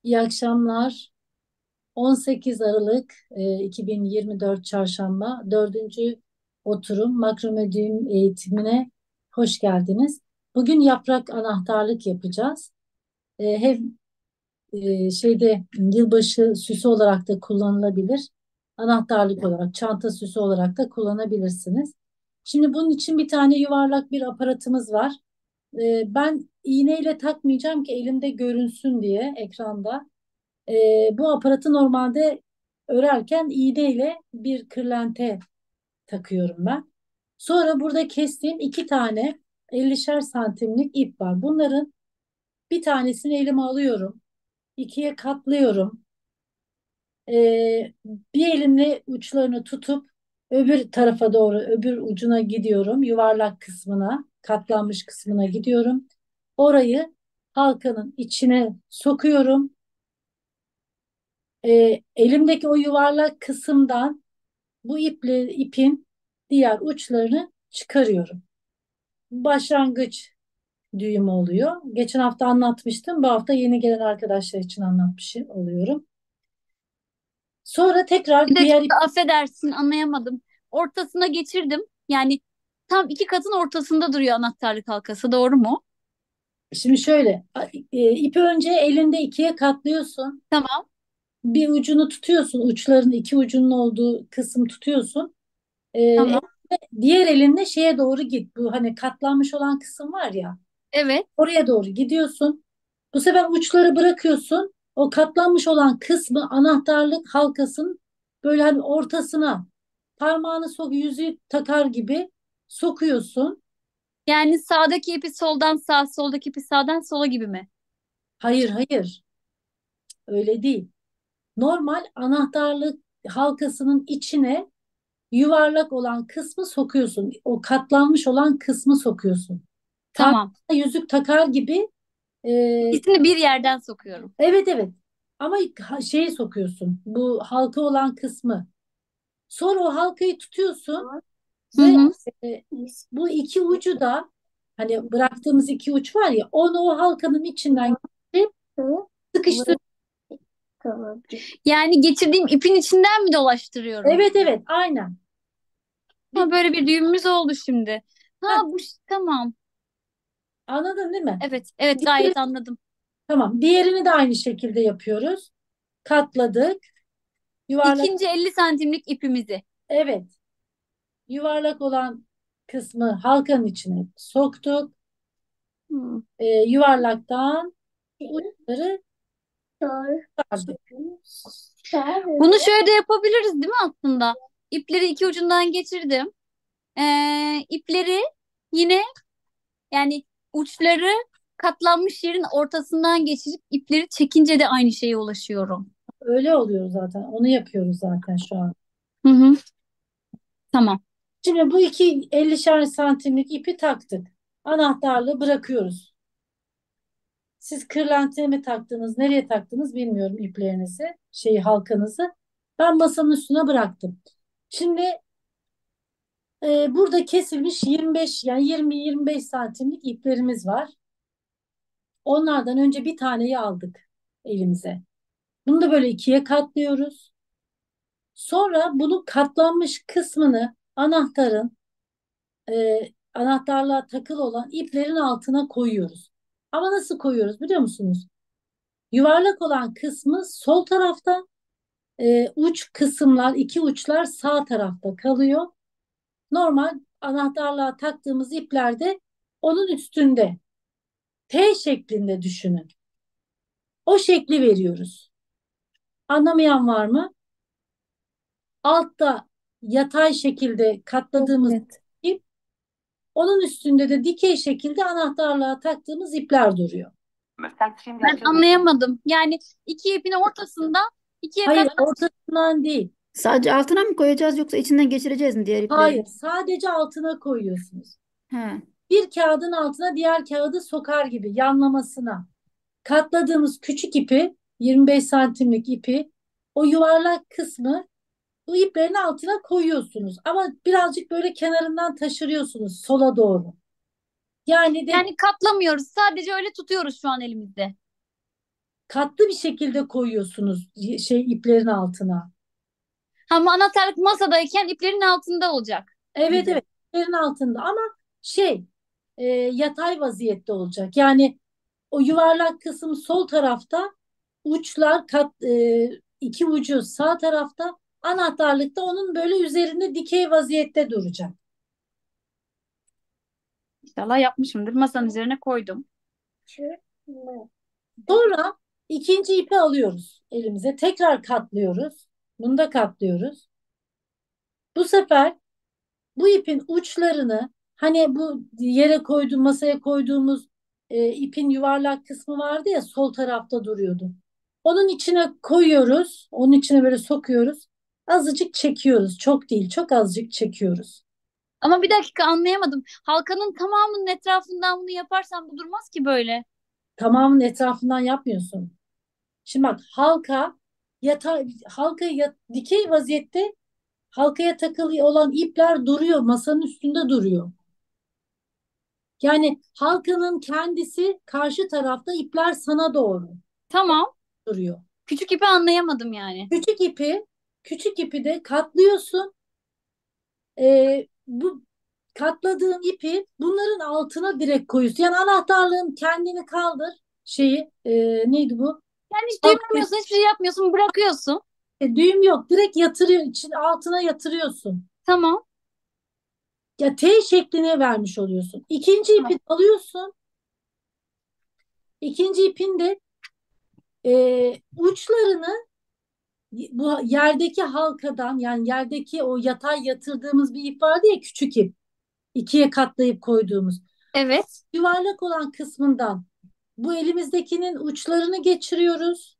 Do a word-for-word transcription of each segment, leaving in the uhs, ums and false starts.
İyi akşamlar. on sekiz Aralık e, iki bin yirmi dört Çarşamba dördüncü oturum makromedium eğitimine hoş geldiniz. Bugün yaprak anahtarlık yapacağız. E, hem e, şeyde yılbaşı süsü olarak da kullanılabilir. Anahtarlık olarak, çanta süsü olarak da kullanabilirsiniz. Şimdi bunun için bir tane yuvarlak bir aparatımız var. E, ben iğneyle takmayacağım ki elimde görünsün diye ekranda. Ee, bu aparatı normalde örerken iğneyle bir kırlente takıyorum ben. Sonra burada kestiğim iki tane ellişer santimlik ip var. Bunların bir tanesini elime alıyorum. İkiye katlıyorum. Ee, Bir elimle uçlarını tutup öbür tarafa doğru, öbür ucuna gidiyorum. Yuvarlak kısmına, katlanmış kısmına gidiyorum. Orayı halkanın içine sokuyorum. Ee, elimdeki o yuvarlak kısımdan bu iple, ipin diğer uçlarını çıkarıyorum. Başlangıç düğümü oluyor. Geçen hafta anlatmıştım. Bu hafta yeni gelen arkadaşlar için anlatmış oluyorum. Sonra Bir tekrar diğer ip, dakika affedersin anlayamadım. Ortasına geçirdim. Yani tam iki katın ortasında duruyor anahtarlık halkası, doğru mu? şimdi şöyle e, ipi önce elinde ikiye katlıyorsun. Tamam. Bir ucunu tutuyorsun. Uçların iki ucunun olduğu kısım tutuyorsun. Ee, Tamam. Diğer elinle şeye doğru git. Bu hani katlanmış olan kısım var ya. Evet. Oraya doğru gidiyorsun. Bu sefer uçları bırakıyorsun. O katlanmış olan kısmı anahtarlık halkasının böyle hani ortasına parmağını sok, yüzüğü takar gibi sokuyorsun. Yani sağdaki ipi soldan sağa, soldaki ipi sağdan sola gibi mi? Hayır, hayır, öyle değil. Normal anahtarlık halkasının içine yuvarlak olan kısmı sokuyorsun. O katlanmış olan kısmı sokuyorsun. Tamam. Parmağına yüzük takar gibi e, İkisini bir yerden sokuyorum. evet, evet, ama ha- şeyi sokuyorsun. Bu halka olan kısmı. Sonra o halkayı tutuyorsun Hı ve hı. e, bu iki ucu da hani bıraktığımız iki uç var ya onu o halkanın içinden geçirip sıkıştır. Yani geçirdiğim ipin içinden mi dolaştırıyorum? Evet, evet, aynen. Ha, Bir, böyle bir düğümümüz oldu şimdi. Ha heh, bu tamam. anladın değil mi? Evet, evet Diğeri, gayet anladım. tamam. Diğerini de aynı şekilde yapıyoruz. Katladık. Yuvarlak, İkinci elli santimlik ipimizi. evet. Yuvarlak olan kısmı halkanın içine soktuk. Hı. E, yuvarlaktan uçları sardık. Bunu şöyle de yapabiliriz değil mi aslında? İpleri iki ucundan geçirdim. Ee, ipleri yine yani uçları katlanmış yerin ortasından geçirip ipleri çekince de aynı şeye ulaşıyorum. Öyle oluyor zaten. Onu yapıyoruz zaten şu an. Hı hı, tamam. Şimdi bu iki ellişer santimlik ipi taktık. Anahtarlığı bırakıyoruz. Siz kırlenteye mi taktınız, nereye taktınız bilmiyorum iplerinizi, şeyi halkanızı. Ben masanın üstüne bıraktım. Şimdi e, burada kesilmiş yirmi beş yani yirmi yirmi beş santimlik iplerimiz var. Onlardan önce bir taneyi aldık elimize. Bunu da böyle ikiye katlıyoruz. Sonra bunun katlanmış kısmını anahtarın e, anahtarlığa takılı olan iplerin altına koyuyoruz. Ama nasıl koyuyoruz biliyor musunuz? Yuvarlak olan kısmı sol tarafta, e, uç kısımlar, iki uçlar sağ tarafta kalıyor. Normal anahtarlığa taktığımız ipler de onun üstünde. T şeklinde düşünün. O şekli veriyoruz. Anlamayan var mı? Altta yatay şekilde katladığımız Evet. ip, onun üstünde de dikey şekilde anahtarlığa taktığımız ipler duruyor. Sen şimdi Ben açılmıyor. anlayamadım. Yani iki ipin ortasında ikiye Hayır, katladım. ortasından değil. Sadece altına mı koyacağız yoksa içinden geçireceğiz mi diğer Hayır, ipleri? sadece altına koyuyorsunuz. He. Bir kağıdın altına diğer kağıdı sokar gibi yanlamasına. Katladığımız küçük ipi, yirmi beş santimlik ipi, o yuvarlak kısmı bu iplerin altına koyuyorsunuz. Ama birazcık böyle kenarından taşırıyorsunuz sola doğru. Yani de Yani katlamıyoruz. Sadece öyle tutuyoruz şu an elimizde. katlı bir şekilde koyuyorsunuz y- şey iplerin altına. Ama anahtarlık masadayken iplerin altında olacak Evet, gibi. evet, iplerin altında ama şey e, yatay vaziyette olacak. Yani o yuvarlak kısım sol tarafta, uçlar kat e, iki ucu sağ tarafta, anahtarlık da onun böyle üzerinde dikey vaziyette duracak. İnşallah yapmışımdır. Masanın üzerine koydum. Sonra ikinci ipi alıyoruz elimize. Tekrar katlıyoruz. Bunu da katlıyoruz. Bu sefer bu ipin uçlarını, hani bu yere koyduğum masaya koyduğumuz e, ipin yuvarlak kısmı vardı ya, sol tarafta duruyordu. Onun içine koyuyoruz. Onun içine böyle sokuyoruz. Azıcık çekiyoruz. Çok değil, çok azıcık çekiyoruz. Ama bir dakika, anlayamadım. Halkanın tamamının etrafından bunu yaparsam bu durmaz ki böyle. Tamamının etrafından yapmıyorsun. Şimdi bak, halka yata halka yat, dikey vaziyette halkaya takılı olan ipler duruyor. Masanın üstünde duruyor. Yani halkanın kendisi karşı tarafta, ipler sana doğru Tamam. duruyor. Küçük ipi anlayamadım yani. Küçük ipi, küçük ipi de katlıyorsun. Ee, bu katladığın ipi bunların altına direkt koyuyorsun. Yani anahtarlığın kendini kaldır. Şeyi e, neydi bu? Yani hiç Halk- düğümlemiyorsun, hiçbir şey yapmıyorsun, bırakıyorsun. e, düğüm yok. Direkt yatırıyor, için altına yatırıyorsun. Tamam. Ya T şekline vermiş oluyorsun. İkinci ipi alıyorsun. İkinci ipin de e, uçlarını bu yerdeki halkadan, yani yerdeki o yatay yatırdığımız bir ip vardı ya, küçük ip. İkiye katlayıp koyduğumuz. Evet. Yuvarlak olan kısmından bu elimizdekinin uçlarını geçiriyoruz.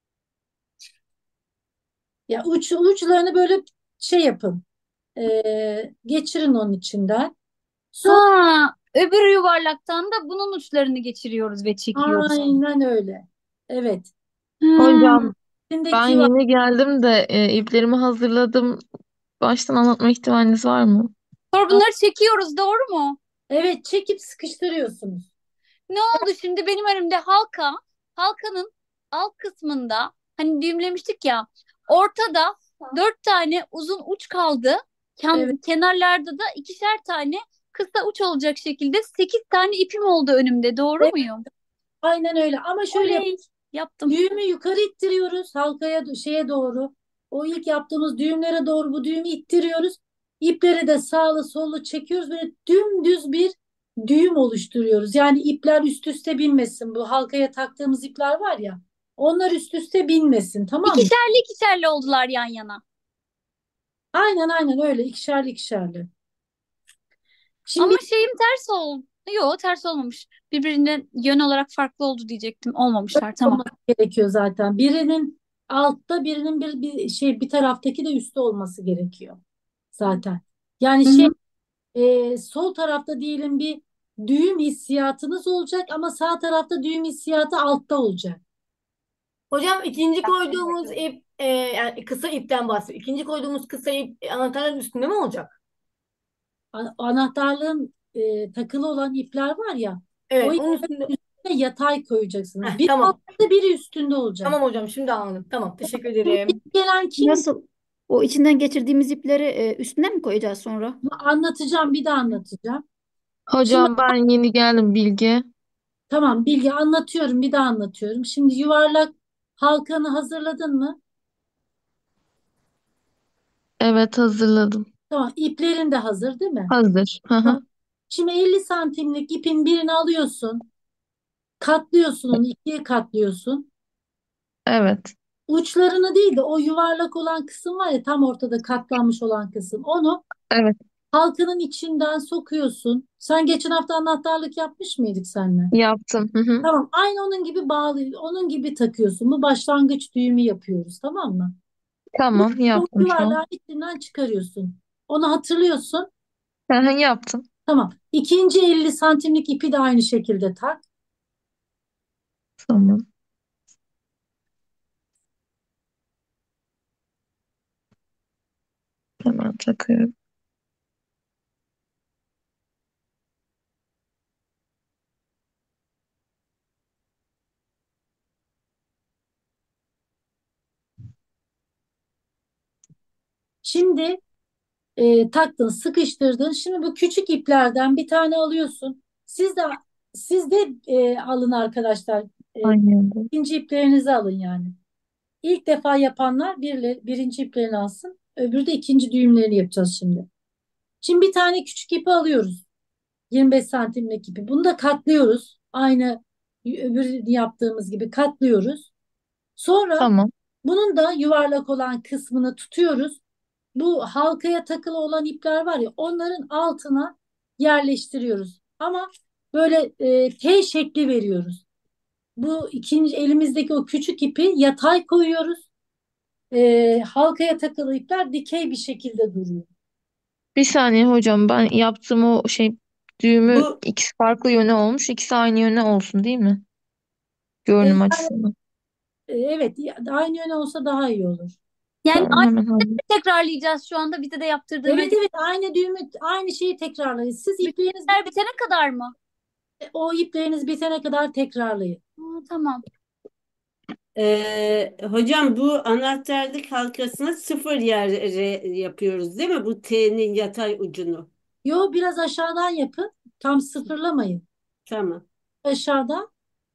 Ya uç, uçlarını böyle şey yapın. e, geçirin onun içinden. Son Ha, öbür yuvarlaktan da bunun uçlarını geçiriyoruz ve çekiyoruz. aynen öyle. Evet. Hmm. Hocam ben İçindeki var. yeni geldim de e, iplerimi hazırladım. Baştan anlatma ihtimaliniz var mı? Sonra bunları çekiyoruz, doğru mu? Evet, çekip sıkıştırıyorsunuz. Ne oldu şimdi benim önümde halka, halkanın alt kısmında hani düğümlemiştik ya, ortada dört tane uzun uç kaldı. Evet, Ken- kenarlarda da ikişer tane kısa uç olacak şekilde sekiz tane ipim oldu önümde, doğru evet, muyum? aynen öyle. Ama şöyle yap. Oley, yaptım. Düğümü yukarı ittiriyoruz halkaya, şeye doğru. O ilk yaptığımız düğümlere doğru bu düğümü ittiriyoruz. İpleri de sağlı sollu çekiyoruz. Böyle dümdüz bir düğüm oluşturuyoruz. Yani ipler üst üste binmesin. Bu halkaya taktığımız ipler var ya. Onlar üst üste binmesin, tamam mı? İkişerli ikişerli oldular yan yana. Aynen, aynen öyle, ikişerli ikişerli. Ama Şimdi şeyim ters oldu. Yok, ters olmamış. Birbirinden yön olarak farklı oldu diyecektim. Olmamışlar, tamam. olması gerekiyor zaten. Birinin altta, birinin bir, bir şey bir taraftaki de üstte olması gerekiyor zaten. Yani Hı şey hı. e, sol tarafta diyelim bir düğüm hissiyatınız olacak ama sağ tarafta düğüm hissiyatı altta olacak. Hocam ikinci koyduğumuz ip e, yani kısa ipten bahsediyor. İkinci koyduğumuz kısa ip e, anahtarın üstünde mi olacak? A- Anahtarlığın e, takılı olan ipler var ya, o Evet, onun iplerin üstünde. üstüne yatay koyacaksınız. Heh, Biri tamam. altta, biri üstünde olacak. Tamam hocam, şimdi anladım. Tamam, teşekkür Şimdi ederim. gelen kim? Nasıl? O içinden geçirdiğimiz ipleri e, üstüne mi koyacağız sonra? Anlatacağım, bir de anlatacağım. Şimdi Hocam ben yeni geldim Bilge. tamam, Bilgi, anlatıyorum, bir daha anlatıyorum. Şimdi yuvarlak halkanı hazırladın mı? Evet hazırladım. Tamam, iplerin de hazır değil mi? Hazır. Hı Tamam. hı. Şimdi elli santimlik ipin birini alıyorsun. Katlıyorsun onu, ikiye katlıyorsun. Evet. Uçlarını değil de o yuvarlak olan kısım var ya, tam ortada katlanmış olan kısım. Onu Evet. halkanın içinden sokuyorsun. Sen geçen hafta anahtarlık yapmış mıydık seninle? Yaptım. Hı hı. Tamam, aynı onun gibi bağlı, onun gibi takıyorsun. Bu başlangıç düğümü yapıyoruz, tamam mı? Bu, Tamam bu yaptım şu an. yuvarlağı içinden çıkarıyorsun. Onu hatırlıyorsun. Hı hı, yaptım. Tamam. İkinci elli santimlik ipi de aynı şekilde tak. Tamam. Hemen takıyorum. Şimdi e, taktın, sıkıştırdın. Şimdi bu küçük iplerden bir tane alıyorsun. Siz de siz de e, alın arkadaşlar. E, Aynen. ikinci iplerinizi alın yani. İlk defa yapanlar bir, birinci iplerini alsın. Öbürü de ikinci düğümlerini yapacağız şimdi. Şimdi bir tane küçük ipi alıyoruz. yirmi beş santimlik ipi. Bunu da katlıyoruz. Aynı öbür yaptığımız gibi katlıyoruz. Sonra Tamam. bunun da yuvarlak olan kısmını tutuyoruz. Bu halkaya takılı olan ipler var ya, onların altına yerleştiriyoruz. Ama böyle e, T şekli veriyoruz. Bu ikinci elimizdeki o küçük ipi yatay koyuyoruz. E, halkaya takılı ipler dikey bir şekilde duruyor. Bir saniye hocam, ben yaptığım o şey düğümü Bu ikisi farklı yöne olmuş. İkisi aynı yöne olsun değil mi? E, Görünüm yani, açısından. e, evet, aynı yöne olsa daha iyi olur. Yani Tamam, aynı hemen halledeyim. tekrarlayacağız şu anda bize de yaptırdığın Evet ödev. evet, aynı düğümü, aynı şeyi tekrarlayın. Siz Bütün ipleriniz işler bitene kadar mı? o ipleriniz bitene kadar tekrarlayın. Ha, tamam. e, hocam bu anahtarlık halkasına sıfır yer re- yapıyoruz değil mi? Bu T'nin yatay ucunu. Yo, biraz aşağıdan yapın. Tam sıfırlamayın. Tamam. Aşağıdan.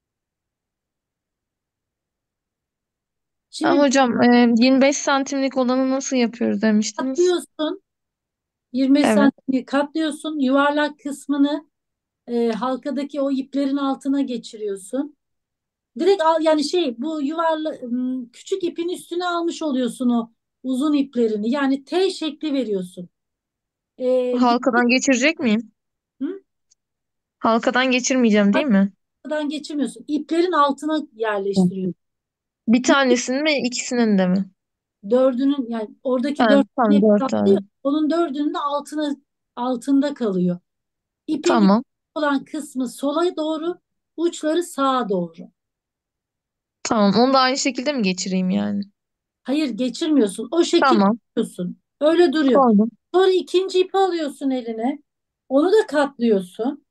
Ha, Şimdi hocam e, yirmi beş santimlik olanı nasıl yapıyoruz demiştiniz? katlıyorsun. yirmi beş Evet. santimlik katlıyorsun. Yuvarlak kısmını e, halkadaki o iplerin altına geçiriyorsun. Direkt al yani, şey, bu yuvarla ım, küçük ipin üstüne almış oluyorsun o uzun iplerini. Yani T şekli veriyorsun. E, Halkadan geçirecek miyim? Hı? Halkadan geçirmeyeceğim değil mi? Halkadan geçirmiyorsun. İplerin altına yerleştiriyorsun. Bir tanesini mi, ikisinin de mi? Dördünün, yani oradaki Ha, dört tane tamam, ip dört kaldı ya, tane. onun dördünün de altına altında kalıyor. İpin yukarı Tamam. olan kısmı sola doğru, uçları sağa doğru. Tamam. Onu da aynı şekilde mi geçireyim yani? Hayır, geçirmiyorsun. O şekilde Tamam. tutuyorsun. Öyle duruyor. Koydum. Sonra ikinci ipi alıyorsun eline. Onu da katlıyorsun.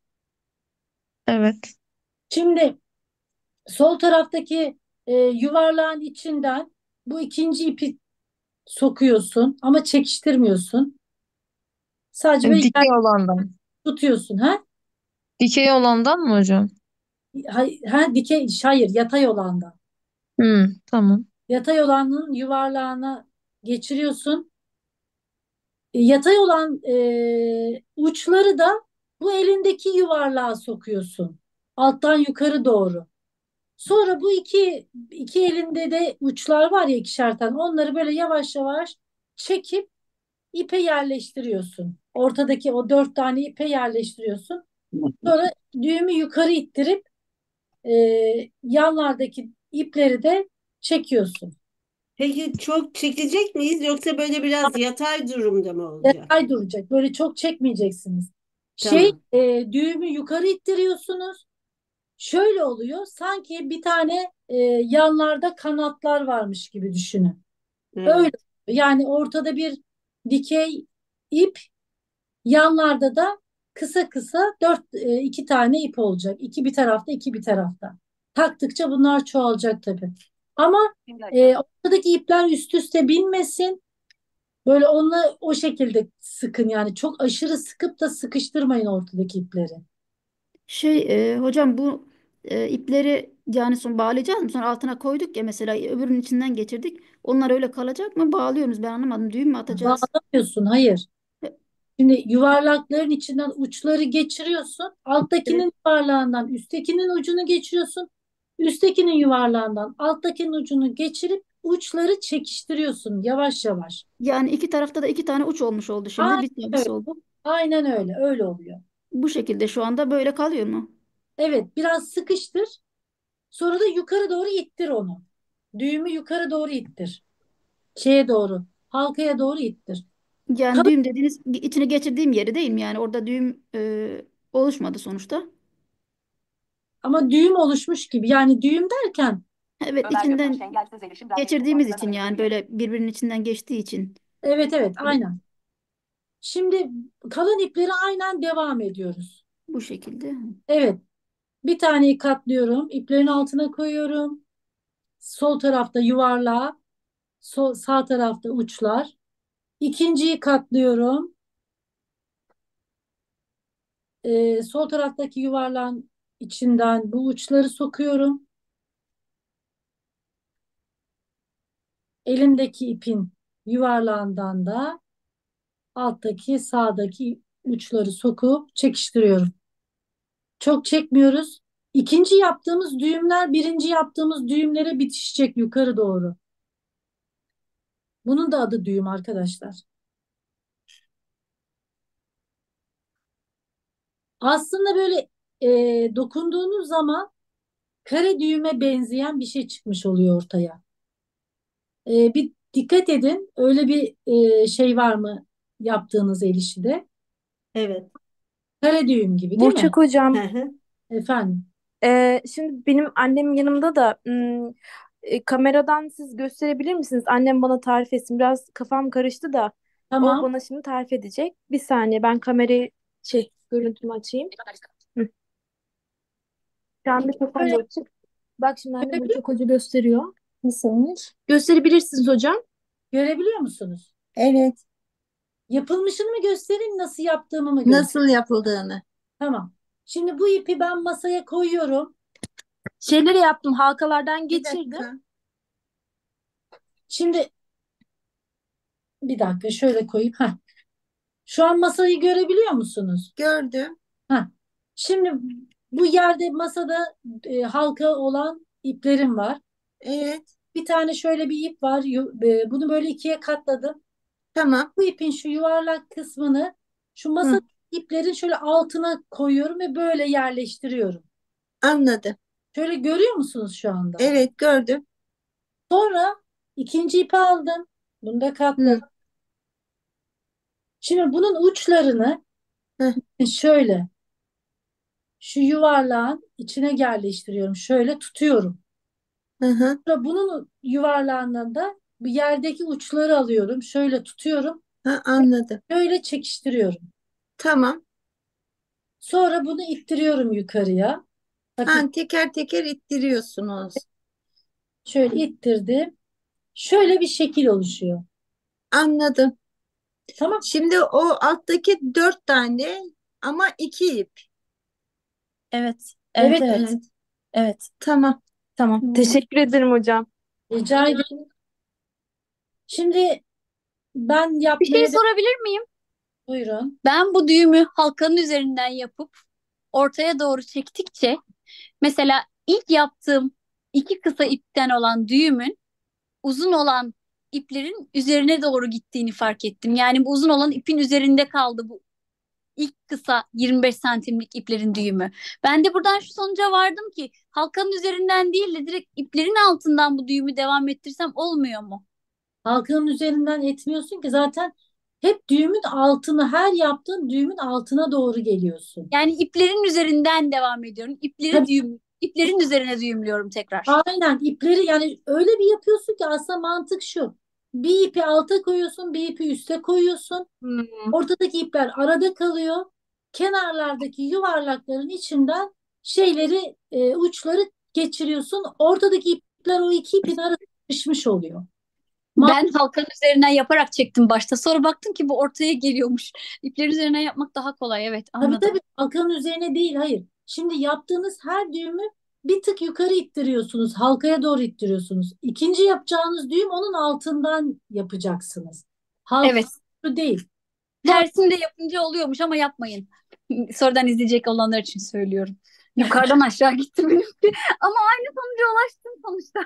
Evet. Şimdi sol taraftaki e, yuvarlağın içinden bu ikinci ipi sokuyorsun ama çekiştirmiyorsun. Sadece E, böyle yer Dikey olandan. tutuyorsun. Ha? Dikey olandan mı hocam? Ha, ha dikey, hayır, yatay olandan. Hmm, tamam. Yatay olanın yuvarlağına geçiriyorsun. E, Yatay olan e, uçları da bu elindeki yuvarlığa sokuyorsun. Alttan yukarı doğru. Sonra bu iki iki elinde de uçlar var ya, ikişer tane. Onları böyle yavaş yavaş çekip ipe yerleştiriyorsun. Ortadaki o dört tane ipe yerleştiriyorsun. Sonra düğümü yukarı ittirip e, yanlardaki ipleri de çekiyorsun. Peki çok çekecek miyiz yoksa böyle biraz yatay durumda mı olacak? Yatay duracak. Böyle çok çekmeyeceksiniz. Şey, Tamam. e, düğümü yukarı ittiriyorsunuz. Şöyle oluyor. Sanki bir tane e, yanlarda kanatlar varmış gibi düşünün. Öyle. Evet. Yani ortada bir dikey ip, yanlarda da kısa kısa dört e, iki tane ip olacak. İki bir tarafta, iki bir tarafta. Taktıkça bunlar çoğalacak tabii. Ama e, ortadaki ipler üst üste binmesin. Böyle onunla o şekilde sıkın, yani çok aşırı sıkıp da sıkıştırmayın ortadaki ipleri. Şey e, hocam bu e, ipleri yani son bağlayacağız mı? Sonra altına koyduk ya mesela öbürünün içinden geçirdik. Onlar öyle kalacak mı? Bağlıyoruz. Ben anlamadım. Düğüm mü atacağız? Bağlamıyorsun, hayır. E, Şimdi yuvarlakların içinden uçları geçiriyorsun. Evet. Alttakinin yuvarlağından üsttekinin ucunu geçiriyorsun. Üsttekinin yuvarlağından alttakinin ucunu geçirip uçları çekiştiriyorsun yavaş yavaş. Yani iki tarafta da iki tane uç olmuş oldu şimdi. Aynen Bir tanesi öyle. oldu. Aynen öyle. Öyle oluyor. Bu şekilde şu anda böyle kalıyor mu? Evet, biraz sıkıştır. Sonra da yukarı doğru ittir onu. Düğümü yukarı doğru ittir. Şeye doğru. Halkaya doğru ittir. Yani Kalın, düğüm dediğiniz içine geçirdiğim yeri değil mi? Yani orada düğüm e, oluşmadı sonuçta. ama düğüm oluşmuş gibi. Yani düğüm derken, Evet, içinden geçirdiğimiz için yani böyle birbirinin içinden geçtiği için evet evet, aynen. Şimdi kalan ipleri aynen devam ediyoruz. bu şekilde. Evet. Bir taneyi katlıyorum. İplerin altına koyuyorum. Sol tarafta yuvarlağı, sol, sağ tarafta uçlar. İkinciyi katlıyorum. Ee, sol taraftaki yuvarlağın içinden bu uçları sokuyorum. Elimdeki ipin yuvarlağından da alttaki sağdaki uçları sokup çekiştiriyorum. Çok çekmiyoruz. İkinci yaptığımız düğümler birinci yaptığımız düğümlere bitişecek yukarı doğru. Bunun da adı düğüm arkadaşlar. Aslında böyle e, dokunduğunuz zaman kare düğüme benzeyen bir şey çıkmış oluyor ortaya. E, bir dikkat edin. Öyle bir e, şey var mı yaptığınız el işi de? Evet. Kare düğüm gibi değil mi? Burçak hocam, Hı hı. Efendim. e, şimdi benim annem yanımda da hmm, e, kameradan siz gösterebilir misiniz? Annem bana tarif etsin. Biraz kafam karıştı da o Tamam. bana şimdi tarif edecek. Bir saniye ben kamerayı şey görüntümü açayım. Hı. Şu anda kafam Böyle açık. Bak şimdi anne görebiliyor, Burçak Hoca gösteriyor. Nasılmış? Gösterebilirsiniz hocam. görebiliyor musunuz? Evet, Yapılmışını mı göstereyim, nasıl yaptığımı mı göstereyim? nasıl yapıldığını. Tamam. Şimdi bu ipi ben masaya koyuyorum. Şeyleri yaptım, halkalardan Bir geçirdim. dakika. Şimdi bir dakika şöyle koyayım. Heh. Şu an masayı görebiliyor musunuz? Gördüm. Heh. Şimdi bu yerde masada e, halka olan iplerim var. Evet, Bir tane şöyle bir ip var. Yu- e, Bunu böyle ikiye katladım. tamam. Bu ipin şu yuvarlak kısmını şu masa Hı, iplerin şöyle altına koyuyorum ve böyle yerleştiriyorum. anladım. Şöyle görüyor musunuz şu anda? Evet, gördüm. Sonra ikinci ipi aldım. Bunu da Hı, katladım. Şimdi bunun uçlarını hı, şöyle şu yuvarlağın içine yerleştiriyorum. Şöyle tutuyorum. hı, hı, Sonra bunun yuvarlağından da bu yerdeki uçları alıyorum. Şöyle tutuyorum. hı, anladım. Şöyle çekiştiriyorum. Tamam. Sonra bunu ittiriyorum yukarıya. Bakın Ha, teker teker ittiriyorsunuz. şöyle ittirdim. Şöyle bir şekil oluşuyor. Anladım. Tamam. Şimdi o alttaki dört tane ama iki ip. Evet, evet, Evet, evet, Evet, evet. tamam. Tamam. Teşekkür ederim hocam. rica ederim. Şimdi ben Bir şey yapmaya de sorabilir miyim? buyurun. Ben bu düğümü halkanın üzerinden yapıp ortaya doğru çektikçe mesela ilk yaptığım iki kısa ipten olan düğümün uzun olan iplerin üzerine doğru gittiğini fark ettim. Yani bu uzun olan ipin üzerinde kaldı bu ilk kısa yirmi beş santimlik iplerin düğümü. Ben de buradan şu sonuca vardım ki halkanın üzerinden değil de direkt iplerin altından bu düğümü devam ettirsem olmuyor mu? Halkanın üzerinden etmiyorsun ki zaten hep düğümün altını her yaptığın düğümün altına doğru geliyorsun. Yani iplerin üzerinden devam ediyorum. İpleri Tabii, düğüm, iplerin üzerine düğümlüyorum tekrar. aynen ipleri yani öyle bir yapıyorsun ki aslında mantık şu. Bir ipi alta koyuyorsun, bir ipi üste koyuyorsun. Hmm. Ortadaki ipler arada kalıyor. Kenarlardaki yuvarlakların içinden şeyleri, e, uçları geçiriyorsun. Ortadaki ipler o iki ipin arasında sıkışmış oluyor. Ma Ben halkanın üzerinden yaparak çektim başta. Sonra baktım ki bu ortaya geliyormuş. İplerin üzerinden yapmak daha kolay. Evet, tabii anladım. tabii halkanın üzerine değil, hayır. Şimdi yaptığınız her düğümü bir tık yukarı ittiriyorsunuz. Halkaya doğru ittiriyorsunuz. İkinci yapacağınız düğüm onun altından yapacaksınız. Halka Evet. değil. Tersini de yapınca oluyormuş ama yapmayın. Sonradan izleyecek olanlar için söylüyorum. Yukarıdan aşağı gitti benimki. Ama aynı sonuca ulaştım sonuçta.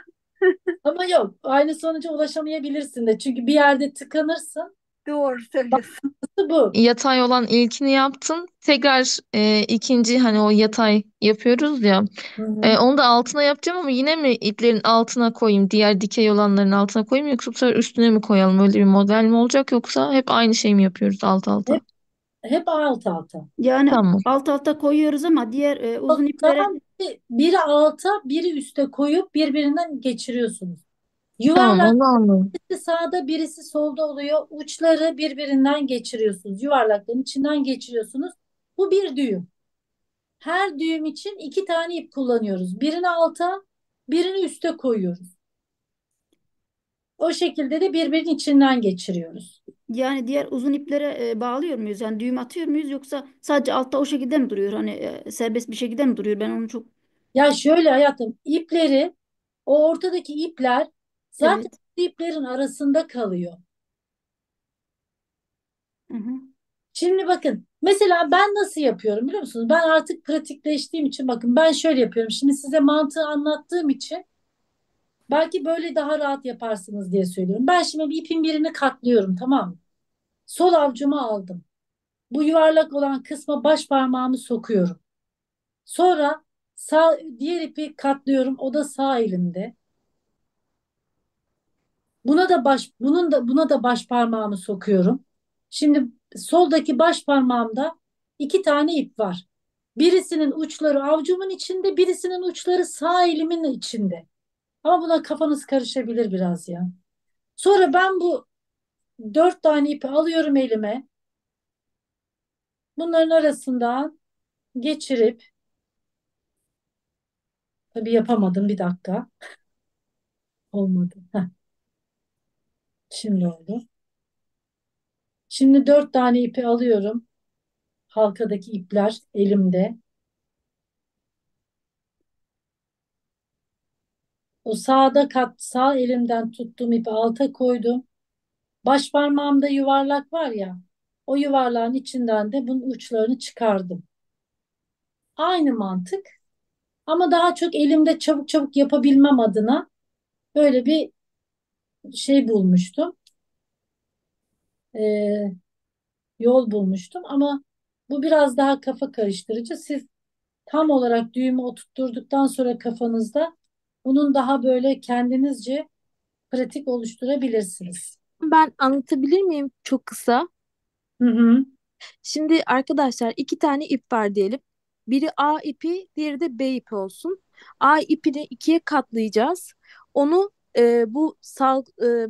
Ama yok, aynı sonuca ulaşamayabilirsin de. Çünkü bir yerde tıkanırsın. Doğru söylüyorsun. Bu. Yatay olan ilkini yaptın. Tekrar e, ikinci hani o yatay yapıyoruz ya. Hı hı. E, onu da altına yapacağım ama yine mi iplerin altına koyayım? Diğer dikey olanların altına koyayım yoksa bu sefer üstüne mi koyalım? Öyle bir model mi olacak yoksa hep aynı şey mi yapıyoruz alt alta? Hep hep alt alta. Yani Tamam. alt alta koyuyoruz ama diğer e, O uzun iplere zaman biri biri alta, biri üste koyup birbirinden geçiriyorsunuz. Tamam Yuvarlak onu anladım. birisi sağda, birisi solda oluyor. Uçları birbirinden geçiriyorsunuz. Yuvarlakların içinden geçiriyorsunuz. Bu bir düğüm. Her düğüm için iki tane ip kullanıyoruz. Birini alta, birini üste koyuyoruz. O şekilde de birbirinin içinden geçiriyoruz. Yani diğer uzun iplere e, bağlıyor muyuz? Yani düğüm atıyor muyuz yoksa sadece altta o şekilde mi duruyor? Hani e, serbest bir şekilde mi duruyor? Ben onu çok Ya şöyle hayatım, ipleri, o ortadaki ipler zaten evet. iplerin arasında kalıyor. Hı hı. Şimdi bakın mesela ben nasıl yapıyorum biliyor musunuz? Ben artık pratikleştiğim için bakın ben şöyle yapıyorum. Şimdi size mantığı anlattığım için belki böyle daha rahat yaparsınız diye söylüyorum. Ben şimdi bir ipin birini katlıyorum, tamam mı? Sol avucuma aldım. Bu yuvarlak olan kısma baş parmağımı sokuyorum. Sonra sağ diğer ipi katlıyorum. O da sağ elimde. Buna da baş bunun da buna da baş parmağımı sokuyorum. Şimdi soldaki baş parmağımda iki tane ip var. Birisinin uçları avucumun içinde, birisinin uçları sağ elimin içinde. Ama buna kafanız karışabilir biraz ya. Sonra ben bu dört tane ipi alıyorum elime. Bunların arasından geçirip, tabii yapamadım, bir dakika. Olmadı. Heh, şimdi oldu. Şimdi dört tane ipi alıyorum. Halkadaki ipler elimde. O sağda kat sağ elimden tuttuğum ipi alta koydum. Baş parmağımda yuvarlak var ya. O yuvarlağın içinden de bunun uçlarını çıkardım. Aynı mantık ama daha çok elimde çabuk çabuk yapabilmem adına böyle bir şey bulmuştum. Ee, Yol bulmuştum ama bu biraz daha kafa karıştırıcı. Siz tam olarak düğümü oturtturduktan sonra kafanızda bunun daha böyle kendinizce pratik oluşturabilirsiniz. Ben anlatabilir miyim çok kısa? Hı hı. Şimdi arkadaşlar iki tane ip var diyelim. Biri A ipi, diğeri de B ipi olsun. A ipini ikiye katlayacağız. Onu e, bu sal, e,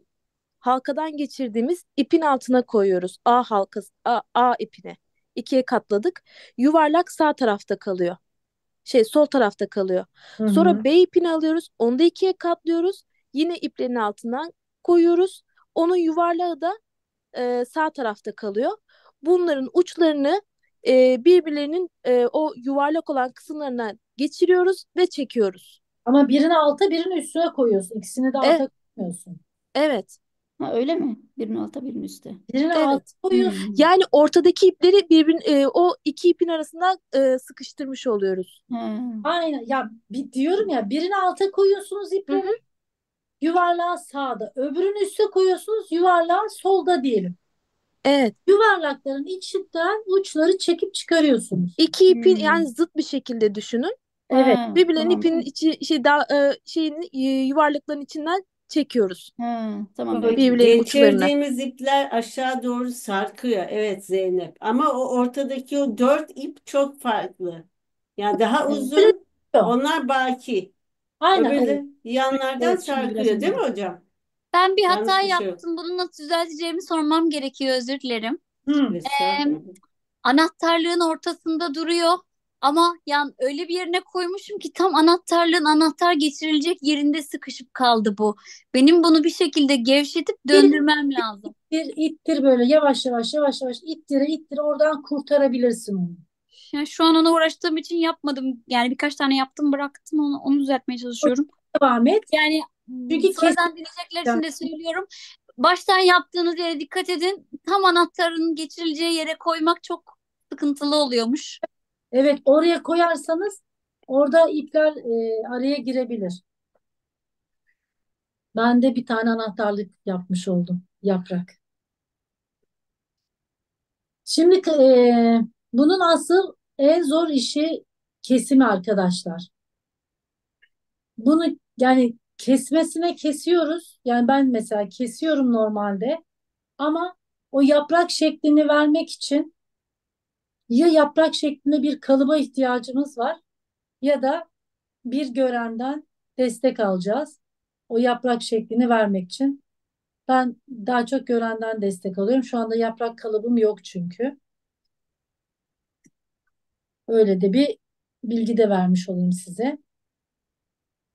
halkadan geçirdiğimiz ipin altına koyuyoruz. A halkası, A, A ipine. İkiye katladık. Yuvarlak sağ tarafta kalıyor. Şey sol tarafta kalıyor. Hı hı. Sonra B ipini alıyoruz. Onu da ikiye katlıyoruz. Yine iplerin altından koyuyoruz. Onun yuvarlağı da e, sağ tarafta kalıyor. Bunların uçlarını e, birbirlerinin e, o yuvarlak olan kısımlarına geçiriyoruz ve çekiyoruz. Ama birini alta birini üstüne koyuyorsun. İkisini de E, alta koymuyorsun. evet, Ha, öyle mi? Birinin alta birinin üstte. Birini alta evet. koyuyorsun. Hmm. Yani ortadaki ipleri birbirine e, o iki ipin arasında e, sıkıştırmış oluyoruz. Ha. Aynen ya, bir diyorum ya, birini alta koyuyorsunuz Hı ipleri, hı. yuvarlağı sağda, öbürünü üste koyuyorsunuz, yuvarlağı solda diyelim. Evet. Yuvarlakların içinden uçları çekip çıkarıyorsunuz. İki ipin Hmm. yani zıt bir şekilde düşünün. Evet. Ha, Birbirlerinin tamam. ipinin içi şey daha e, şeyini e, yuvarlakların içinden çekiyoruz. Ha, tamam Bu ben Birbirlerinin uçlarını. geçirdiğimiz ipler aşağı doğru sarkıyor. Evet Zeynep. Ama o ortadaki o dört ip çok farklı. Yani daha evet. Öyle uzun. diyor. Onlar baki. Aynen öyle. Öbürü yanlardan Evet, şimdi biraz sarkıyor değil mi anladım. hocam? Ben bir hata Yanlış bir şey yok. yaptım. Bunu nasıl düzelteceğimi sormam gerekiyor. Özür dilerim. Hı. Ee, Estağfurullah. Anahtarlığın ortasında duruyor. Ama yani öyle bir yerine koymuşum ki tam anahtarlığın anahtar geçirilecek yerinde sıkışıp kaldı bu. Benim bunu bir şekilde gevşetip Bir döndürmem lazım. ittir, ittir böyle yavaş yavaş yavaş yavaş ittire ittire oradan kurtarabilirsin onu. Yani şu an ona uğraştığım için yapmadım. Yani birkaç tane yaptım bıraktım onu, onu düzeltmeye çalışıyorum. Devam et. Yani m, Çünkü kesin. sonradan dinleyecekler için de söylüyorum. Baştan yaptığınız yere dikkat edin. Tam anahtarın geçirileceği yere koymak çok sıkıntılı oluyormuş. Evet, oraya koyarsanız orada ipler e, araya girebilir. Ben de bir tane anahtarlık yapmış oldum. Yaprak. Şimdi e, bunun asıl en zor işi kesimi arkadaşlar. Bunu yani kesmesine kesiyoruz. Yani ben mesela kesiyorum normalde ama o yaprak şeklini vermek için ya yaprak şeklinde bir kalıba ihtiyacımız var ya da bir görenden destek alacağız. O yaprak şeklini vermek için. Ben daha çok görenden destek alıyorum. Şu anda yaprak kalıbım yok çünkü. Öyle de bir bilgi de vermiş olayım size.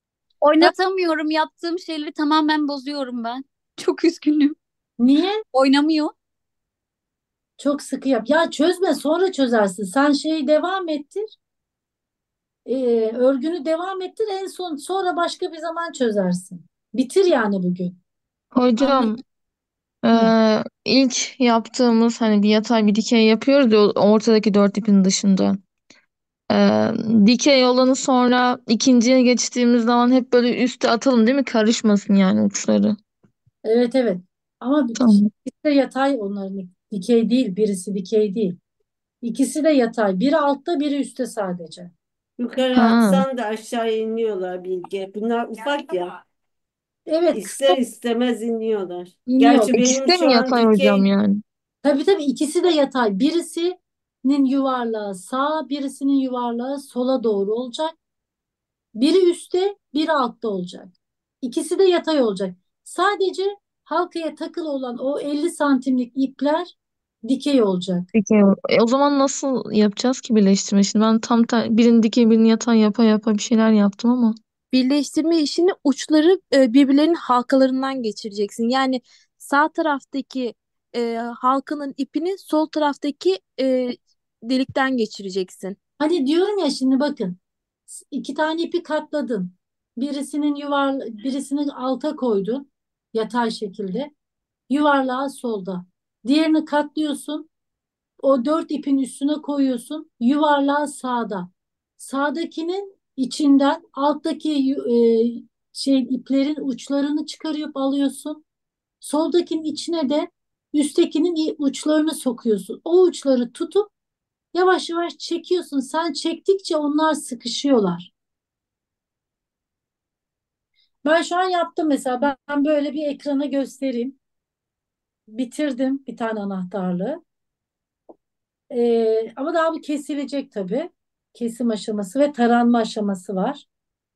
Oynatamıyorum. Yaptığım şeyleri tamamen bozuyorum ben. Çok üzgünüm. Niye? Oynamıyor. Çok sıkı yap. Ya çözme, sonra çözersin. Sen şeyi devam ettir. Ee, örgünü devam ettir. En son sonra başka bir zaman çözersin. Bitir yani bugün. Anladın? Hocam Hı. eee, ilk yaptığımız hani bir yatay bir dikey yapıyoruz ya ortadaki dört ipin dışında. Eee, dikey olanı sonra ikinciye geçtiğimiz zaman hep böyle üste atalım değil mi? Karışmasın yani uçları. Evet, evet. Ama bir- Tamam. ikisi de yatay, onların dikey değil. Birisi dikey değil. İkisi de yatay. Biri altta, biri üstte sadece. Yukarı Ha. atsan da aşağıya iniyorlar Bilge. Bunlar ufak ya. Evet, kısa İster istemez iniyorlar. iniyor. Gerçi İkisi benim de şu mi an yatay hocam dikey yani? Tabii tabii, ikisi de yatay. Birisinin yuvarlağı sağa, birisinin yuvarlağı sola doğru olacak. Biri üstte, biri altta olacak. İkisi de yatay olacak. Sadece halkaya takılı olan o elli santimlik ipler dikey olacak. Dikey. E, o zaman nasıl yapacağız ki birleştirme? Şimdi ben tam ta- birini dikey birini yatay yapa yapa bir şeyler yaptım ama. Birleştirme işini uçları e, birbirlerinin halkalarından geçireceksin. Yani sağ taraftaki e, halkanın ipini sol taraftaki e, delikten geçireceksin. Hani diyorum ya, şimdi bakın, iki tane ipi katladın. Birisinin yuvarla birisini alta koydun yatay şekilde. Yuvarlağı solda. Diğerini katlıyorsun. O dört ipin üstüne koyuyorsun. Yuvarlağı sağda. Sağdakinin içinden alttaki e, şey iplerin uçlarını çıkarıp alıyorsun. Soldakinin içine de üsttekinin i- uçlarını sokuyorsun. O uçları tutup yavaş yavaş çekiyorsun. Sen çektikçe onlar sıkışıyorlar. Ben şu an yaptım mesela. Ben ben böyle bir ekrana göstereyim. Bitirdim bir tane anahtarlığı. Ee, ama daha bu kesilecek tabii. Kesim aşaması ve taranma aşaması var.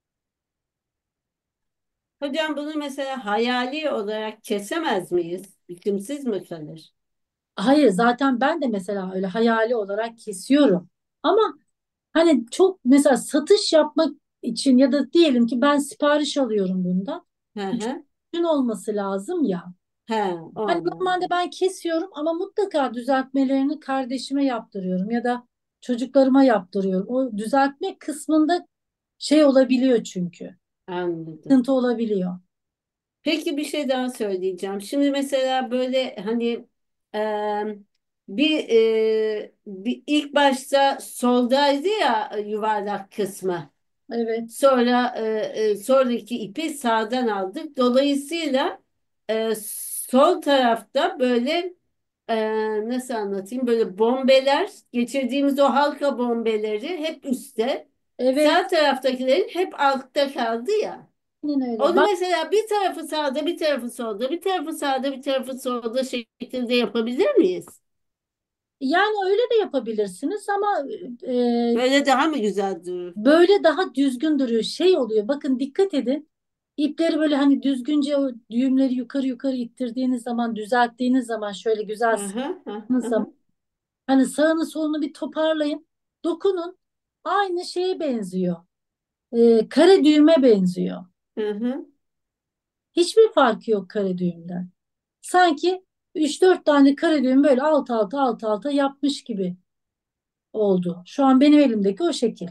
hocam bunu mesela hayali olarak kesemez miyiz? Biçimsiz mi kalır? Hayır, zaten ben de mesela öyle hayali olarak kesiyorum. Ama hani çok mesela satış yapmak için ya da diyelim ki ben sipariş alıyorum bundan. Hı Çok hı. gün olması lazım ya. He, Hani olmaz. normalde ben kesiyorum ama mutlaka düzeltmelerini kardeşime yaptırıyorum ya da çocuklarıma yaptırıyorum. O düzeltme kısmında şey olabiliyor çünkü. Anladım. Sıkıntı olabiliyor. Peki bir şey daha söyleyeceğim. Şimdi mesela böyle hani e, bir, e, bir ilk başta soldaydı ya yuvarlak kısmı. Evet. Sonra e, e, sonraki ipi sağdan aldık. Dolayısıyla e, sol tarafta böyle e, nasıl anlatayım? Böyle bombeler geçirdiğimiz o halka bombeleri hep üstte. Sağ Evet. taraftakilerin hep altta kaldı ya. Aynen öyle. Onu Bak, mesela bir tarafı sağda, bir tarafı solda, bir tarafı sağda, bir tarafı solda şeklinde yapabilir miyiz? yani öyle de yapabilirsiniz ama e, Böyle daha mı güzel durur? böyle daha düzgün duruyor. Şey oluyor. Bakın, dikkat edin. İpleri böyle hani düzgünce o düğümleri yukarı yukarı ittirdiğiniz zaman, düzelttiğiniz zaman, şöyle güzel Hı hı, hı sıktığınız zaman, hı, hani sağını solunu bir toparlayın. Dokunun. Aynı şeye benziyor. E, kare düğüme benziyor. hı hı. Hiçbir farkı yok kare düğümden. Sanki üç dört tane kare düğüm böyle alt alta alt alta yapmış gibi oldu. Şu an benim elimdeki o şekil.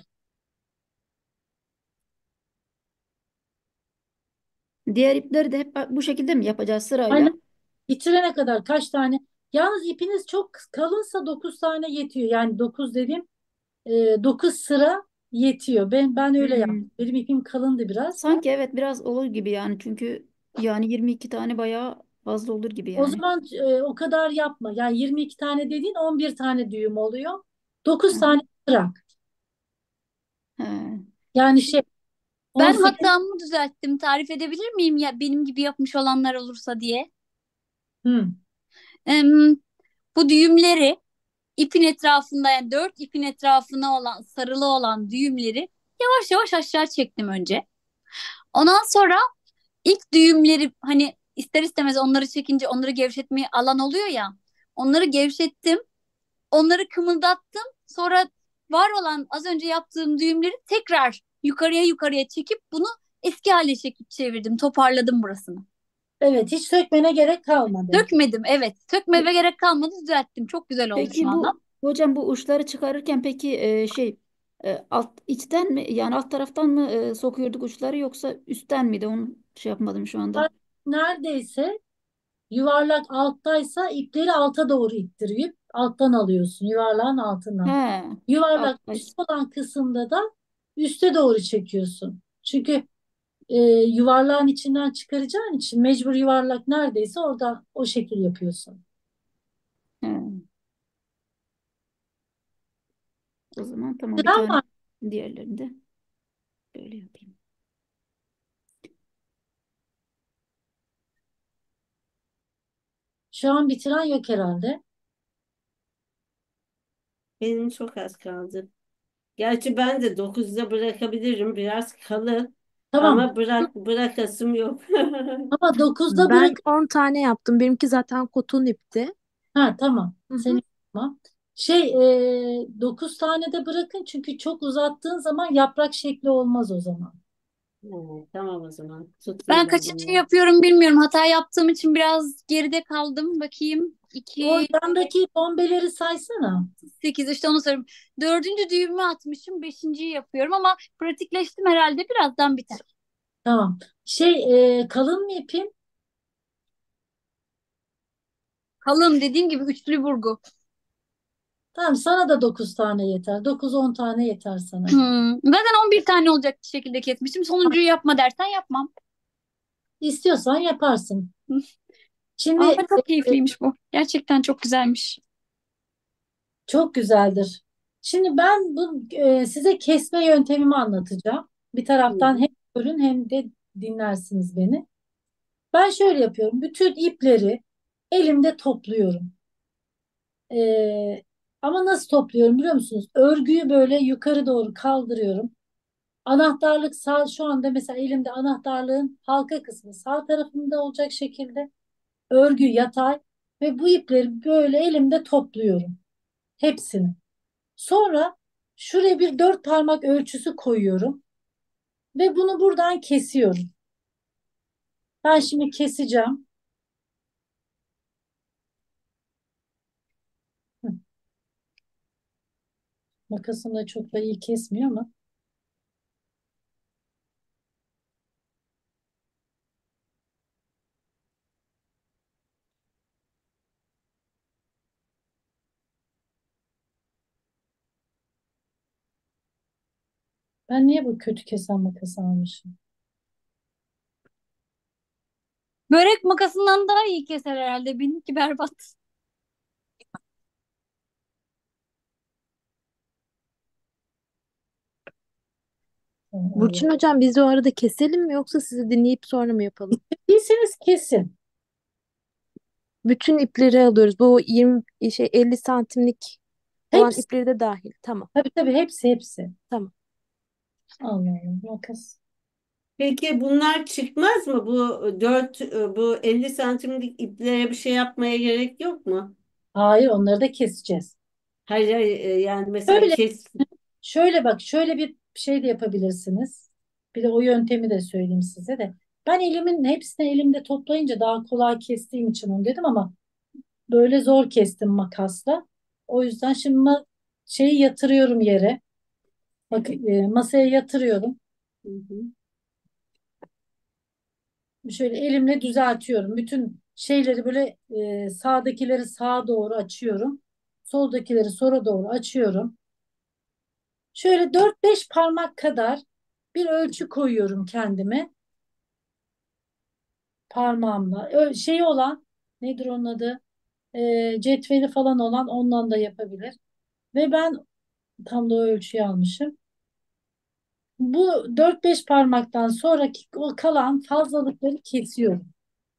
Diğer ipleri de hep bu şekilde mi yapacağız sırayla? Aynen, bitirene kadar kaç tane? Yalnız ipiniz çok kalınsa dokuz tane yetiyor. Yani dokuz dediğim e, dokuz sıra yetiyor. Ben ben öyle Hmm. yaptım. Benim ipim kalındı biraz da. Sanki evet biraz olur gibi yani çünkü yani yirmi iki tane bayağı fazla olur gibi O yani. zaman e, o kadar yapma. Yani yirmi iki tane dediğin on bir tane düğüm oluyor. dokuz Hı. tane bırak. He. Yani Şimdi şey Ben on sekiz. hatamı düzelttim. Tarif edebilir miyim ya benim gibi yapmış olanlar olursa diye. Hı, Em, Bu düğümleri ipin etrafında yani dört ipin etrafına olan sarılı olan düğümleri yavaş yavaş aşağı çektim önce. Ondan sonra ilk düğümleri hani ister istemez onları çekince onları gevşetmeye alan oluyor ya. Onları gevşettim. Onları kımıldattım. Sonra var olan az önce yaptığım düğümleri tekrar yukarıya yukarıya çekip bunu Eski haline çekip çevirdim. Toparladım burasını. Evet, hiç sökmene gerek kalmadı. Dökmedim, evet. Sökmeme gerek kalmadı, düzelttim. Çok güzel oldu şu Peki anda. bu hocam bu uçları çıkarırken peki e, şey e, alt içten mi yani alt taraftan mı e, sokuyorduk uçları yoksa üstten miydi? Onu şey yapmadım şu anda. Neredeyse yuvarlak alttaysa ipleri alta doğru ittirip alttan alıyorsun. Yuvarlağın altından. He, Yuvarlak alttayız. üst olan kısımda da üste doğru çekiyorsun. Çünkü e, yuvarlağın içinden çıkaracağın için mecbur yuvarlak neredeyse oradan o şekil yapıyorsun. He. O zaman tamam bir Sıran tane var. diğerlerini de böyle yapayım. Şu an bitiren yok herhalde. Benim çok az kaldı. Gerçi ben de dokuzda bırakabilirim. Biraz kalın. Tamam. Ama bırak bırakasım yok. Ama dokuzda Ben bırak. on tane yaptım. Benimki zaten koton ipti. Ha, tamam. Hı hı. Senin tamam. Şey e, dokuz tane de bırakın çünkü çok uzattığın zaman yaprak şekli olmaz o zaman. Evet, tamam o zaman. Ben Tutayım ben kaçıncı bunu. yapıyorum bilmiyorum. Hata yaptığım için biraz geride kaldım. Bakayım. O iki, yandaki bombeleri saysana. sekiz işte onu söyleyeyim. Dördüncü düğümü atmışım. Beşinciyi yapıyorum ama pratikleştim herhalde. Birazdan biter. Tamam. Şey e, kalın mı ipin? Kalın dediğim gibi üçlü burgu. Tamam, sana da dokuz tane yeter. Dokuz on tane yeter sana. Hmm. Zaten on bir tane olacak şekilde kesmiştim. Sonuncuyu yapma dersen yapmam. İstiyorsan yaparsın. Şimdi Ama çok e, keyifliymiş bu. Gerçekten çok güzelmiş. çok güzeldir. Şimdi ben bu e, size kesme yöntemimi anlatacağım. Bir Hı taraftan hı. hem görün hem de dinlersiniz beni. Ben şöyle yapıyorum. Bütün ipleri elimde topluyorum. Ee, ama nasıl topluyorum biliyor musunuz? Örgüyü böyle yukarı doğru kaldırıyorum. Anahtarlık sağ şu anda mesela elimde anahtarlığın halka kısmı sağ tarafında olacak şekilde örgü yatay ve bu ipleri böyle elimde topluyorum. Hepsini. Sonra şuraya bir dört parmak ölçüsü koyuyorum ve bunu buradan kesiyorum. Ben şimdi keseceğim. Hı, makasım da çok da iyi kesmiyor ama. Ben niye bu kötü kesen makası almışım? Börek makasından daha iyi keser herhalde. Benimki berbat. Burçin hocam biz de o arada keselim mi yoksa sizi dinleyip sonra mı yapalım? Değilseniz kesin. Bütün ipleri alıyoruz. Bu yirmi şey elli santimlik olan Hepsi. ipleri de dahil. Tamam. Tabii tabii hepsi hepsi. Tamam. Allah Allah makas. Peki bunlar çıkmaz mı? Bu dört bu elli santimlik iplere bir şey yapmaya gerek yok mu? Hayır, onları da keseceğiz. Hayır, hayır, e, yani mesela Şöyle kes. şöyle bak şöyle bir şey de yapabilirsiniz. Bir de o yöntemi de söyleyeyim size de. Ben elimin hepsini elimde toplayınca daha kolay kestiğim için onu dedim ama böyle zor kestim makasla. O yüzden şimdi ma- şeyi yatırıyorum yere. Bak e, masaya yatırıyorum. Hı hı. Şöyle elimle düzeltiyorum. Bütün şeyleri böyle e, sağdakileri sağa doğru açıyorum. Soldakileri sola doğru açıyorum. Şöyle dört beş parmak kadar bir ölçü koyuyorum kendime parmağımla. Ö- Şey olan nedir onun adı? E, cetveli falan olan ondan da yapabilir. Ve ben tam da o ölçüyü almışım. Bu dört beş parmaktan sonraki o kalan fazlalıkları kesiyorum.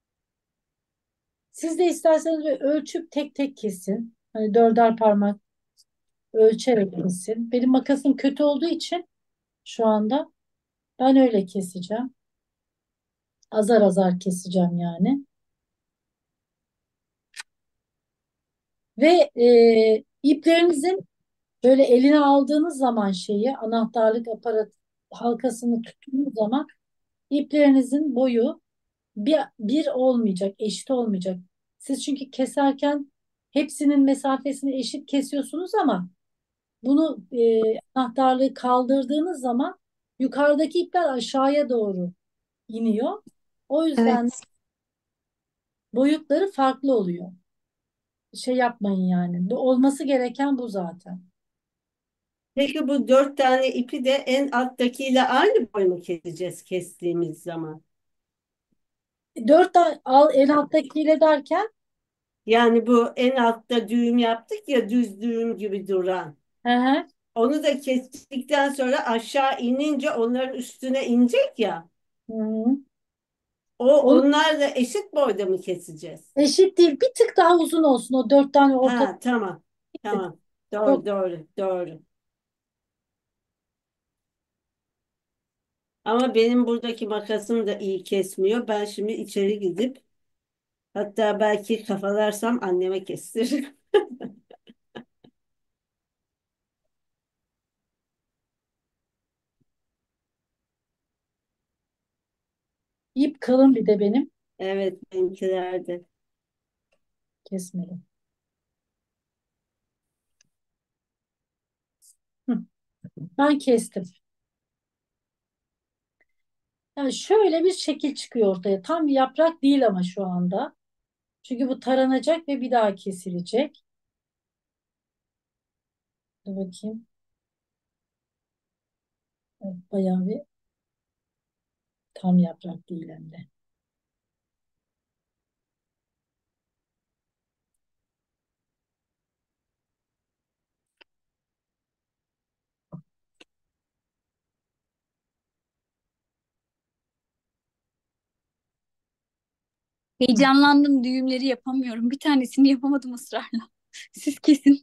Siz de isterseniz böyle ölçüp tek tek kesin. Hani dörder parmak ölçerek kesin. Benim makasım kötü olduğu için şu anda ben öyle keseceğim. Azar azar keseceğim yani. Ve e, iplerinizin böyle eline aldığınız zaman şeyi anahtarlık aparat halkasını tuttuğunuz zaman İplerinizin boyu bir, bir olmayacak, eşit olmayacak. Siz çünkü keserken hepsinin mesafesini eşit kesiyorsunuz ama bunu e, anahtarlığı kaldırdığınız zaman yukarıdaki ipler aşağıya doğru iniyor. O yüzden Evet. boyutları farklı oluyor. Şey yapmayın yani. Bu olması gereken bu zaten. Peki bu dört tane ipi de en alttakiyle aynı boy mu keseceğiz kestiğimiz zaman? Dört tane al en alttakiyle derken Yani bu en altta düğüm yaptık ya, düz düğüm gibi duran. hı hı, Onu da kestikten sonra aşağı inince onların üstüne inecek ya. hı hı. O Onu onlarla eşit boyda mı keseceğiz? eşit değil. Bir tık daha uzun olsun. O dört tane orta Ha, tamam. Tamam. Doğru, çok doğru, doğru. Ama benim buradaki makasım da iyi kesmiyor. Ben şimdi içeri gidip, hatta belki kafalarsam anneme kestiririm. ip kalın bir de benim. Evet, benimkilerde. Kesmedim. Hı, ben kestim. Yani şöyle bir şekil çıkıyor ortaya. Tam bir yaprak değil ama şu anda. Çünkü bu taranacak ve bir daha kesilecek. Dur bakayım. Evet, bayağı bir tam yaprak değil hem de. Heyecanlandım, düğümleri yapamıyorum. Bir tanesini yapamadım ısrarla. Siz kesin.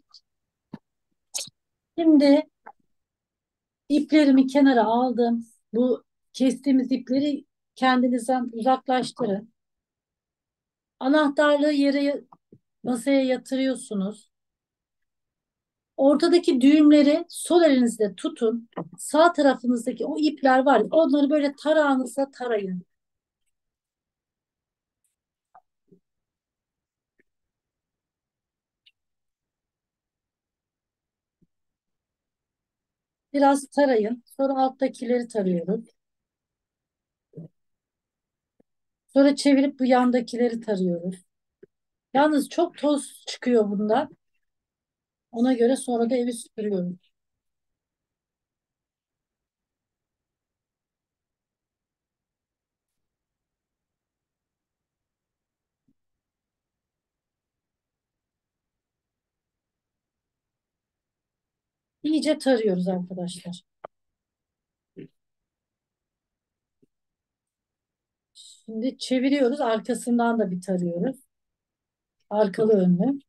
Şimdi iplerimi kenara aldım. Bu kestiğimiz ipleri kendinizden uzaklaştırın. Anahtarlığı yere masaya yatırıyorsunuz. Ortadaki düğümleri sol elinizde tutun. Sağ tarafınızdaki o ipler var ya, onları böyle tarağınızla tarayın. Biraz tarayın. Sonra alttakileri tarıyoruz. Sonra çevirip bu yandakileri tarıyoruz. Yalnız çok toz çıkıyor bundan. Ona göre sonra da evi süpürüyoruz. İyice tarıyoruz arkadaşlar. Şimdi çeviriyoruz. Arkasından da bir tarıyoruz. Arkalı önlü.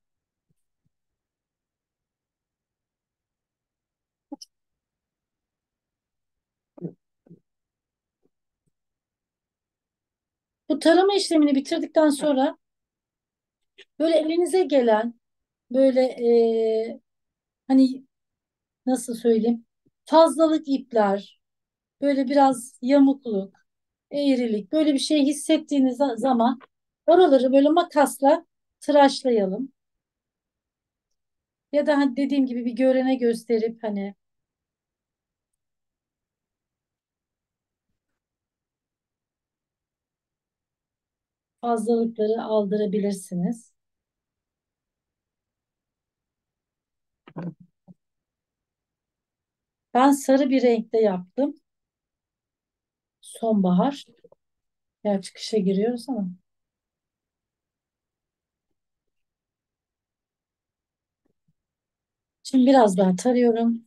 Bu tarama işlemini bitirdikten sonra böyle elinize gelen böyle eee, hani nasıl söyleyeyim, fazlalık ipler, böyle biraz yamukluk, eğrilik, böyle bir şey hissettiğiniz za- zaman oraları böyle makasla tıraşlayalım. Ya da hani dediğim gibi bir görene gösterip hani fazlalıkları aldırabilirsiniz. Ben sarı bir renkte yaptım. Sonbahar. Gerçi kışa giriyoruz ama. Şimdi biraz daha tarıyorum.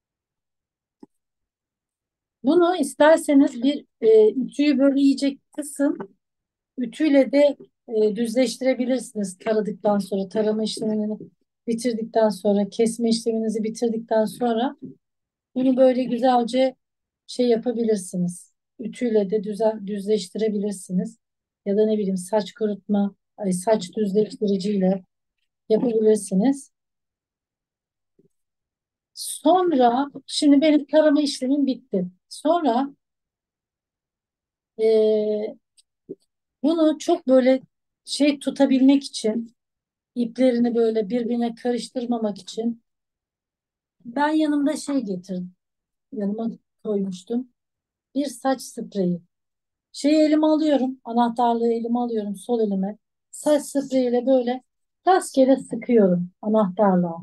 Bunu isterseniz bir e, ütüyü böyle iyice kısın. Ütüyle de e, düzleştirebilirsiniz taradıktan sonra. Tarama işlemini bitirdikten sonra, kesme işleminizi bitirdikten sonra bunu böyle güzelce şey yapabilirsiniz. Ütüyle de düzen, düzleştirebilirsiniz. Ya da ne bileyim saç kurutma, ay saç düzleştiriciyle yapabilirsiniz. Sonra şimdi benim tarama işlemim bitti. Sonra Ee, Bunu çok böyle şey tutabilmek için, iplerini böyle birbirine karıştırmamak için ben yanımda şey getirdim. Yanıma koymuştum. Bir saç spreyi. Şeyi elime alıyorum. Anahtarlığı elime alıyorum sol elime. Saç spreyiyle böyle rastgele sıkıyorum anahtarlığa.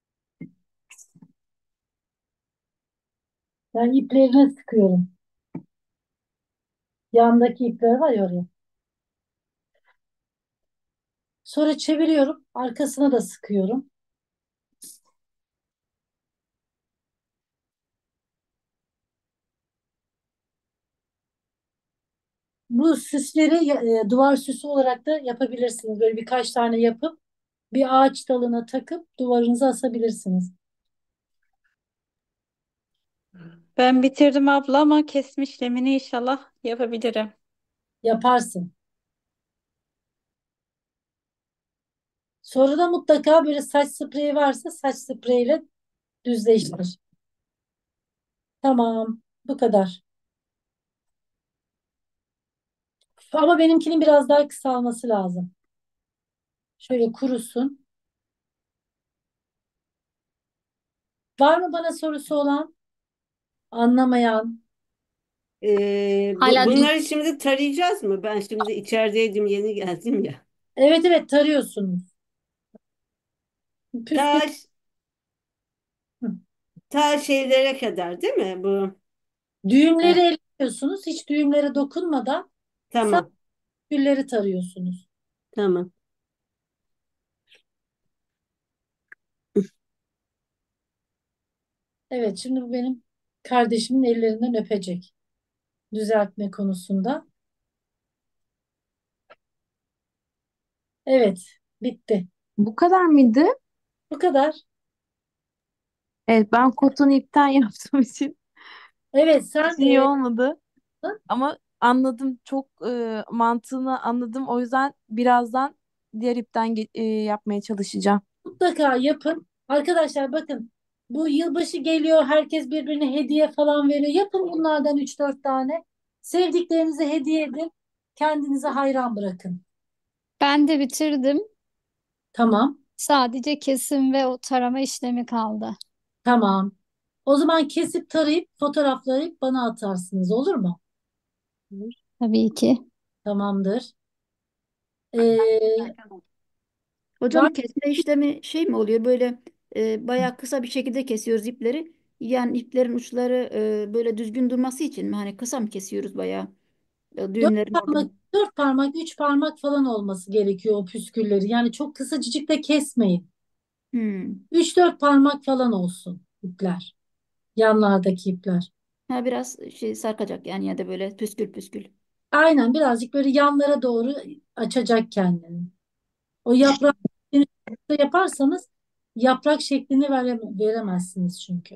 Yani iplerine sıkıyorum. Yandaki ipler var ya oraya. Sonra çeviriyorum. Arkasına da sıkıyorum. Bu süsleri e, duvar süsü olarak da yapabilirsiniz. Böyle birkaç tane yapıp bir ağaç dalına takıp duvarınıza asabilirsiniz. Ben bitirdim abla ama kesme işlemini inşallah yapabilirim. Yaparsın. Sonra da mutlaka böyle saç spreyi varsa saç spreyiyle düzleştir. Tamam. Bu kadar. Ama benimkinin biraz daha kısalması lazım. Şöyle kurusun. Var mı bana sorusu olan, anlamayan? Ee, bu, Hala düz. bunları şimdi tarayacağız mı? Ben şimdi içerideydim, yeni geldim ya. Evet evet tarıyorsunuz. Püskül. Ta, ta şeylere kadar değil mi bu? Düğümleri Ee, eliyorsunuz. Hiç düğümlere dokunmadan sadece tamam, gülleri tarıyorsunuz. tamam. Evet şimdi bu benim kardeşimin ellerinden öpecek. Düzeltme konusunda. Evet bitti. Bu kadar mıydı? Bu kadar. Evet, ben koton ipten yaptığım için Evet sen hiç iyi e, olmadı. Ama anladım. Çok e, mantığını anladım. O yüzden birazdan diğer ipten ge- e, yapmaya çalışacağım. mutlaka yapın. Arkadaşlar bakın bu yılbaşı geliyor. Herkes birbirine hediye falan veriyor. Yapın bunlardan üç dört tane. Sevdiklerinize hediye edin. Kendinize hayran bırakın. Ben de bitirdim. Tamam. Sadece kesim ve o tarama işlemi kaldı. Tamam. O zaman kesip tarayıp fotoğraflayıp bana atarsınız olur mu? Tabii ki. Tamamdır. Ee, var Hocam kesme işlemi şey mi oluyor böyle e, bayağı kısa bir şekilde kesiyoruz ipleri. Yani iplerin uçları e, böyle düzgün durması için mi? Hani kısa mı kesiyoruz bayağı e, dört düğümlerin orada? parmak, dört parmak, üç parmak falan olması gerekiyor o püskülleri. Yani çok kısacık da kesmeyin. Hmm. Üç dört parmak falan olsun ipler. Yanlardaki ipler. Ha biraz şey sarkacak yani ya da böyle püskül püskül. Aynen birazcık böyle yanlara doğru açacak kendini. O yaprak şeklini yaparsanız yaprak şeklini vere- veremezsiniz çünkü.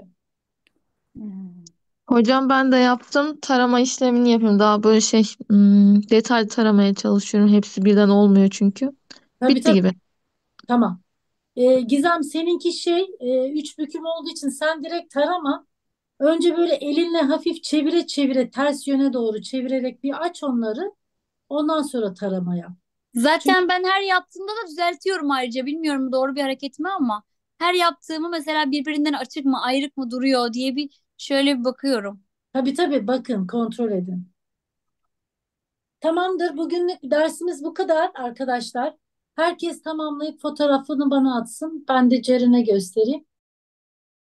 Hmm. Hocam ben de yaptım. Tarama işlemini yapıyorum. Daha böyle şey hmm, detaylı taramaya çalışıyorum. Hepsi birden olmuyor çünkü. Tabii Bitti tabii gibi. tamam. Ee, Gizem seninki şey e, üç büküm olduğu için sen direkt tarama. Önce böyle elinle hafif çevire çevire ters yöne doğru çevirerek bir aç onları. Ondan sonra taramaya. Çünkü Zaten ben her yaptığımda da düzeltiyorum ayrıca. Bilmiyorum doğru bir hareket mi ama her yaptığımı mesela birbirinden açık mı, ayrık mı duruyor diye bir şöyle bir bakıyorum. tabii tabii bakın kontrol edin. Tamamdır. Bugünlük dersimiz bu kadar arkadaşlar. Herkes tamamlayıp fotoğrafını bana atsın. Ben de Ceren'e göstereyim.